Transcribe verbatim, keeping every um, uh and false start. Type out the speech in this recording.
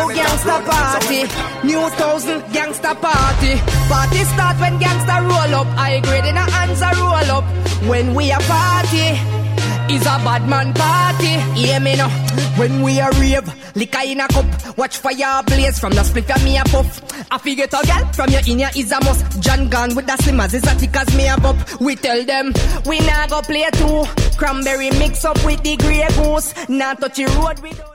gangsta party, new thousand gangsta party. Party start when gangsta roll up. I grade in a hands a roll up. When we a party, is a bad man party. Hear me now. When we a rave, liquor in a cup. Watch fire blaze from the split and me a puff. I figure a girl from your in is a must. John Gunn with the slimmers is a thick as me a bup. We tell them we nah go play too. Cranberry mix up with the Grey Goose. Nah touch the road with